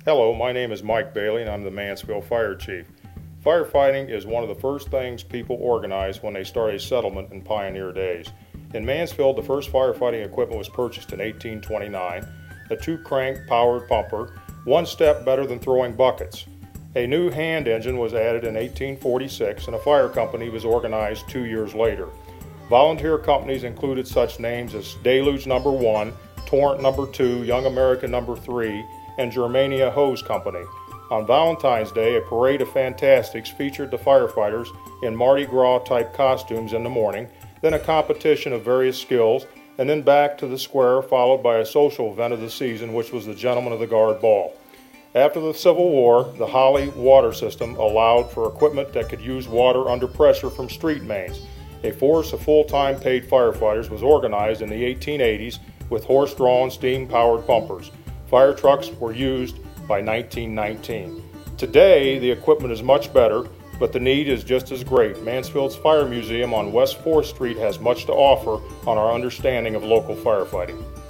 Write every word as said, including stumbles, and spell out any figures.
Hello, my name is Mike Bailey and I'm the Mansfield Fire Chief. Firefighting is one of the first things people organize when they start a settlement in pioneer days. In Mansfield, the first firefighting equipment was purchased in eighteen twenty-nine, a two-crank powered pumper, one step better than throwing buckets. A new hand engine was added in eighteen forty-six and a fire company was organized two years later. Volunteer companies included such names as Deluge Number One, Torrent Number Two, Young American Number Three, and Germania Hose Company. On Valentine's Day, a parade of Fantastics featured the firefighters in Mardi Gras type costumes in the morning, then a competition of various skills, and then back to the square, followed by a social event of the season, which was the Gentlemen of the Guard Ball. After the Civil War, the Holly water system allowed for equipment that could use water under pressure from street mains. A force of full-time paid firefighters was organized in the eighteen eighties with horse-drawn, steam-powered pumpers. Fire trucks were used by nineteen nineteen. Today, the equipment is much better, but the need is just as great. Mansfield's Fire Museum on West fourth Street has much to offer on our understanding of local firefighting.